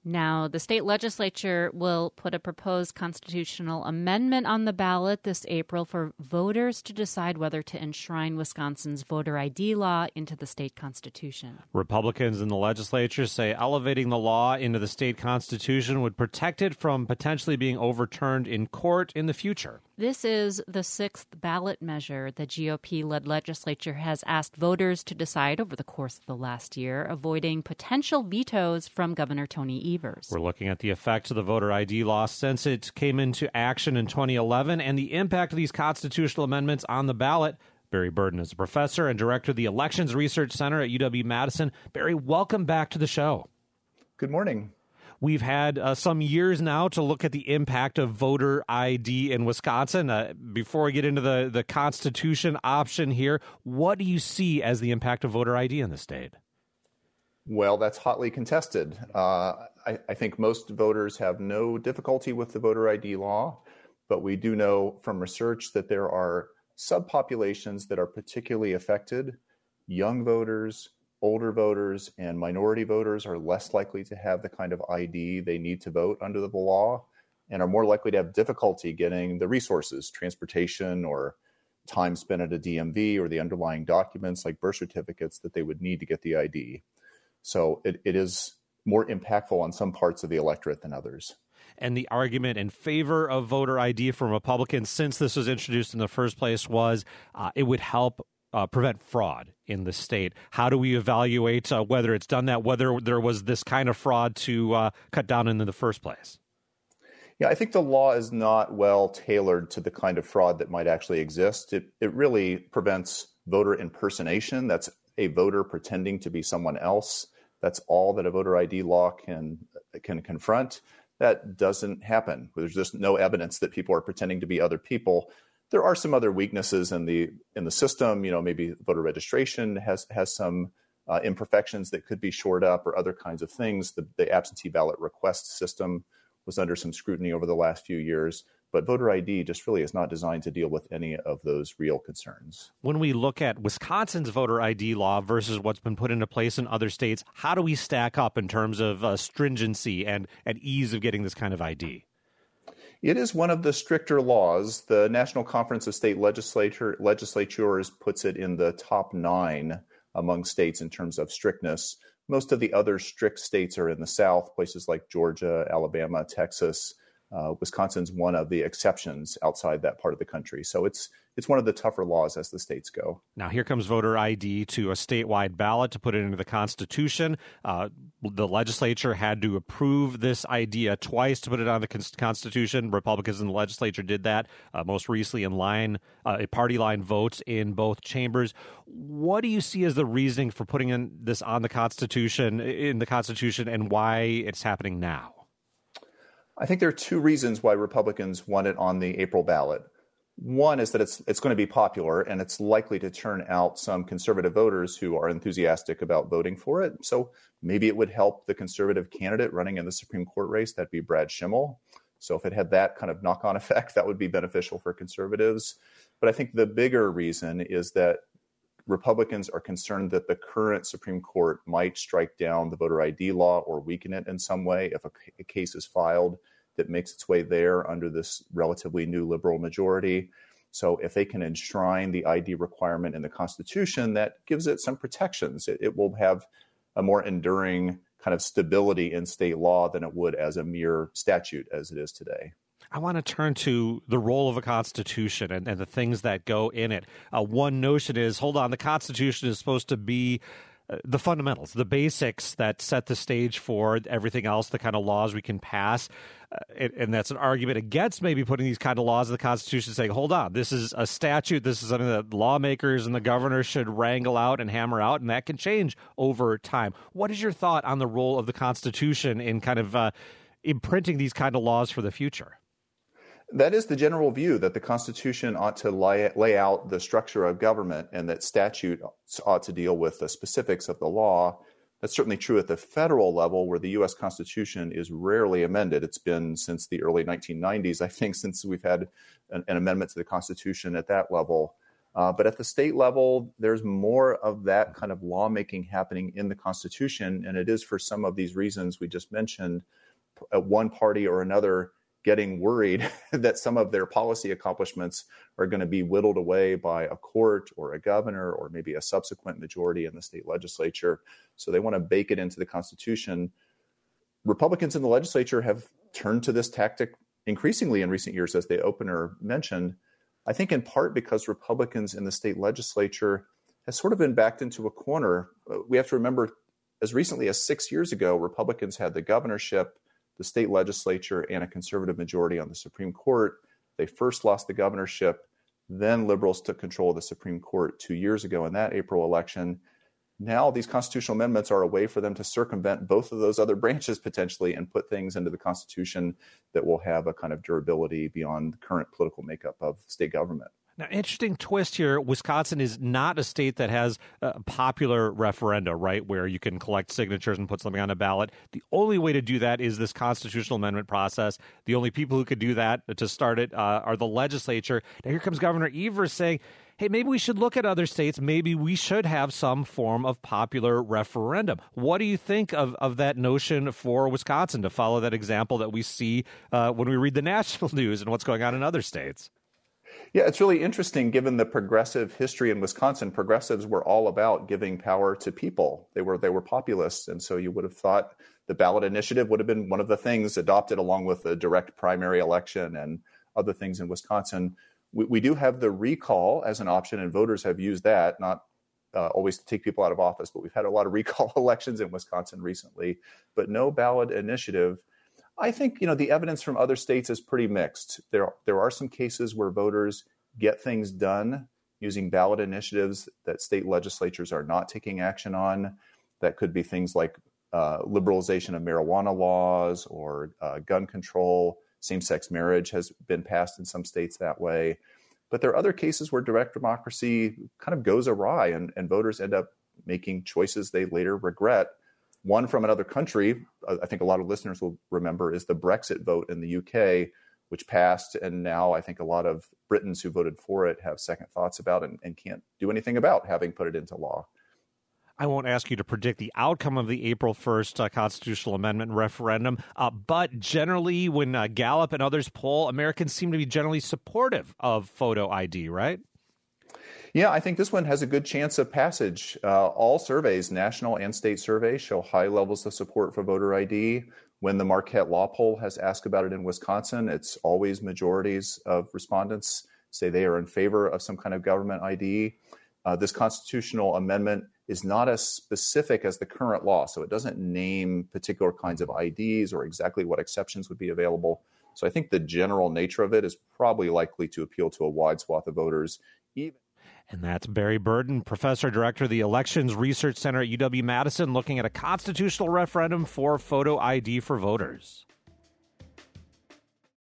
Now, the state legislature will put a proposed constitutional amendment on the ballot this April for voters to decide whether to enshrine Wisconsin's voter ID law into the state constitution. Republicans in the legislature say elevating the law into the state constitution would protect it from potentially being overturned in court in the future. This is the sixth ballot measure the GOP-led legislature has asked voters to decide over the course of the last year, avoiding potential vetoes from Governor Tony Evers. We're looking at the effects of the voter ID law since it came into action in 2011 and the impact of these constitutional amendments on the ballot. Barry Burden is a professor and director of the Elections Research Center at UW-Madison. Barry, welcome back to the show. Good morning. We've had some years now to look at the impact of voter ID in Wisconsin. Before we get into the Constitution option here, what do you see as the impact of voter ID in the state? Well, that's hotly contested. I think most voters have no difficulty with the voter ID law, but we do know from research that there are subpopulations that are particularly affected. Young voters, older voters, and minority voters are less likely to have the kind of ID they need to vote under the law and are more likely to have difficulty getting the resources, transportation or time spent at a DMV or the underlying documents like birth certificates that they would need to get the ID. So it is more impactful on some parts of the electorate than others. And the argument in favor of voter ID from Republicans since this was introduced in the first place was it would help prevent fraud in the state. How do we evaluate whether it's done that, whether there was this kind of fraud to cut down in the first place? Yeah, I think the law is not well tailored to the kind of fraud that might actually exist. It really prevents voter impersonation. That's a voter pretending to be someone else. That's all that a voter ID law can confront. That doesn't happen. There's just no evidence that people are pretending to be other people. There are some other weaknesses in the system. You know, maybe voter registration has some imperfections that could be shored up, or other kinds of things. The absentee ballot request system was under some scrutiny over the last few years. But voter ID just really is not designed to deal with any of those real concerns. When we look at Wisconsin's voter ID law versus what's been put into place in other states, how do we stack up in terms of stringency and ease of getting this kind of ID? It is one of the stricter laws. The National Conference of State Legislatures puts it in the top 9 among states in terms of strictness. Most of the other strict states are in the South, places like Georgia, Alabama, Texas. Wisconsin's one of the exceptions outside that part of the country. So it's one of the tougher laws as the states go. Now, here comes voter ID to a statewide ballot to put it into the Constitution. The legislature had to approve this idea twice to put it on the Constitution. Republicans in the legislature did that, most recently in a party line votes in both chambers. What do you see as the reasoning for putting this on the Constitution, and why it's happening now? I think there are 2 reasons why Republicans want it on the April ballot. One is that it's going to be popular, and it's likely to turn out some conservative voters who are enthusiastic about voting for it. So maybe it would help the conservative candidate running in the Supreme Court race. That'd be Brad Schimmel. So if it had that kind of knock-on effect, that would be beneficial for conservatives. But I think the bigger reason is that Republicans are concerned that the current Supreme Court might strike down the voter ID law or weaken it in some way if a case is filed that makes its way there under this relatively new liberal majority. So if they can enshrine the ID requirement in the Constitution, that gives it some protections. It will have a more enduring kind of stability in state law than it would as a mere statute as it is today. I want to turn to the role of a Constitution and the things that go in it. One notion is, hold on, the Constitution is supposed to be the fundamentals, the basics that set the stage for everything else, the kind of laws we can pass. And that's an argument against maybe putting these kind of laws in the Constitution, saying, hold on, this is a statute. This is something that lawmakers and the governor should wrangle out and hammer out, and that can change over time. What is your thought on the role of the Constitution in kind of imprinting these kind of laws for the future? That is the general view, that the Constitution ought to lay out the structure of government and that statute ought to deal with the specifics of the law. That's certainly true at the federal level, where the U.S. Constitution is rarely amended. It's been since the early 1990s, I think, since we've had an amendment to the Constitution at that level. But at the state level, there's more of that kind of lawmaking happening in the Constitution. And it is for some of these reasons we just mentioned, one party or another getting worried that some of their policy accomplishments are going to be whittled away by a court or a governor or maybe a subsequent majority in the state legislature. So they want to bake it into the Constitution. Republicans in the legislature have turned to this tactic increasingly in recent years, as the opener mentioned, I think in part because Republicans in the state legislature has sort of been backed into a corner. We have to remember, as recently as 6 years ago, Republicans had the governorship, the state legislature, and a conservative majority on the Supreme Court. They first lost the governorship, then liberals took control of the Supreme Court 2 years ago in that April election. Now these constitutional amendments are a way for them to circumvent both of those other branches potentially and put things into the Constitution that will have a kind of durability beyond the current political makeup of state government. Now, interesting twist here. Wisconsin is not a state that has a popular referenda, right, where you can collect signatures and put something on a ballot. The only way to do that is this constitutional amendment process. The only people who could do that to start it are the legislature. Now, here comes Governor Evers saying, hey, maybe we should look at other states. Maybe we should have some form of popular referendum. What do you think of that notion for Wisconsin to follow that example that we see when we read the national news and what's going on in other states? Yeah, it's really interesting given the progressive history in Wisconsin. Progressives were all about giving power to people. They were populists. And so you would have thought the ballot initiative would have been one of the things adopted along with the direct primary election and other things in Wisconsin. We do have the recall as an option, and voters have used that, not always to take people out of office, but we've had a lot of recall elections in Wisconsin recently, but no ballot initiative. I think, the evidence from other states is pretty mixed. There are some cases where voters get things done using ballot initiatives that state legislatures are not taking action on. That could be things like liberalization of marijuana laws or gun control. Same-sex marriage has been passed in some states that way. But there are other cases where direct democracy kind of goes awry and voters end up making choices they later regret. One from another country, I think a lot of listeners will remember, is the Brexit vote in the UK, which passed. And now I think a lot of Britons who voted for it have second thoughts about it and can't do anything about having put it into law. I won't ask you to predict the outcome of the April 1st constitutional amendment referendum, but generally when Gallup and others poll, Americans seem to be generally supportive of photo ID, right? Yeah, I think this one has a good chance of passage. All surveys, national and state surveys, show high levels of support for voter ID. When the Marquette Law Poll has asked about it in Wisconsin, it's always majorities of respondents say they are in favor of some kind of government ID. This constitutional amendment is not as specific as the current law, so it doesn't name particular kinds of IDs or exactly what exceptions would be available. So I think the general nature of it is probably likely to appeal to a wide swath of voters. And that's Barry Burden, Professor Director of the Elections Research Center at UW-Madison, looking at a constitutional referendum for photo ID for voters.